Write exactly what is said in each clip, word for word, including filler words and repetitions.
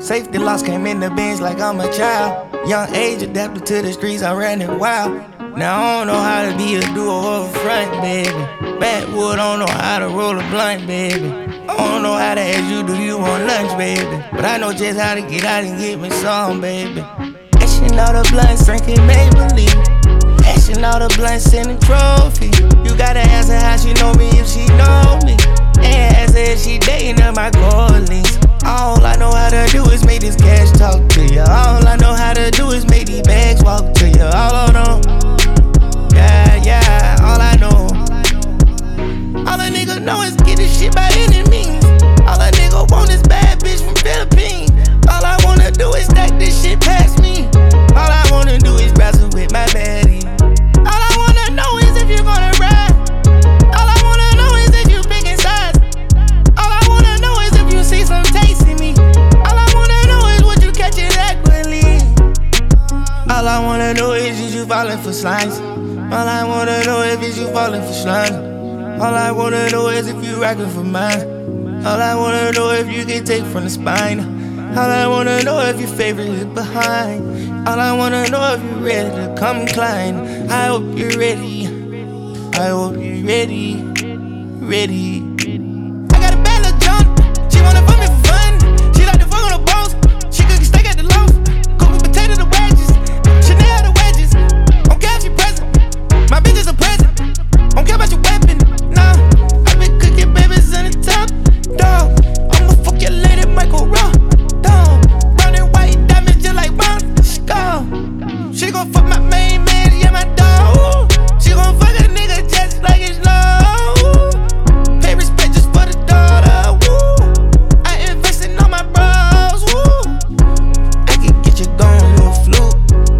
Safety loss came in the bench like I'm a child. Young age adapted to the streets, I ran it wild. Now I don't know how to be a duo or a front, baby. Backwood, I don't know how to roll a blunt, baby. I don't know how to ask you, do you want lunch, baby? But I know just how to get out and get me some, baby. Ashing all the blunts, drinking Maybelline. Ashing all the blunts in the trophy. You gotta ask her how she know me if she know me. And ask her if she dating up my colleagues. All I know how to do is make this cash talk to you. All I know how to do is make these bags walk to you. All of them, yeah, yeah, all I know. All a nigga know is get this shit by any means. All a nigga want is bad bitch from Philippines. All I wanna do is stack this shit past me. All I wanna do is wrestle with my baddie. All I wanna know is if you gonna ride. All I wanna know is if you big in size. All I wanna know is if you see some taste in me. All I wanna know is would you catch it equitably. All I wanna know is is you falling for slimes. All I wanna know is is you falling for slime. All I wanna know is if you rockin' for mine. All I wanna know if you can take from the spine. All I wanna know if your favorite is behind. All I wanna know if you're ready to come climb. I hope you're ready. I hope you're ready. Ready. I got a bad little jump. She wanna fuck me for fun. She like to fuck on the balls. She cook steak at the loaf. Cook with potato the wedges. Chanel the wedges. Don't care if she present. My bitch is a present. Don't care about your weapon. Nah, I been cooking babies in the top. Dog, I'ma fuck your lady Michael Rock. Dog, brown and white diamonds just like Ron Skull. She gon' fuck my main man, yeah, my dog. She gon' fuck a nigga just like it's low. Pay respect just for the daughter, woo. I invest in all my bros, woo. I can get you going, you a fluke.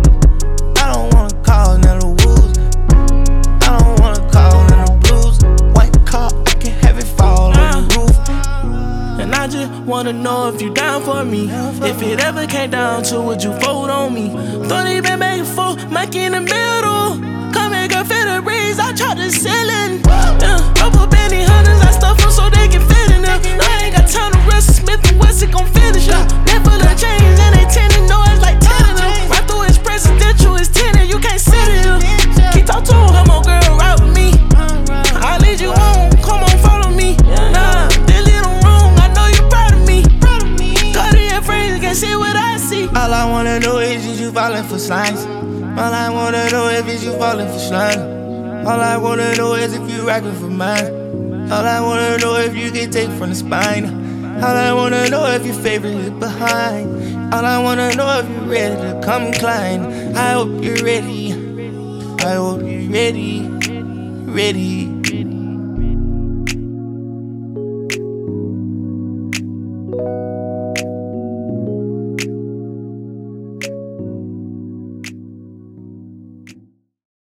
I don't wanna call none of the woos. I don't wanna call none of the blues. White car, I can have it fall on the roof. And I just wanna know if you down for me. If it ever came down to, would you fold on me? Don't even make it full, Mike in the middle. Come and go feel the breeze, I try the ceiling. Yeah, up up any hunters, I stuff them so they can fit in them. I ain't got time to wrestle, Smith and Wesson gon' finish them. Neck full of chains and they tending, know it's like ten of them. Right through his presidential, it's ten and you can't sit in him. Keep talk to him, come on girl, ride with me. I lead you on, come on follow me. Nah, they lead them wrong, I know you proud of me. Got it in friends, can't see what I see. All I wanna know is is you falling for slimes. All I wanna know if is you falling for slime. All I wanna know is if you rockin' for mine. All I wanna know if you can take from the spine. All I wanna know if your favorite is behind. All I wanna know if you're ready to come climb. I hope you're ready. I hope you're ready. Ready.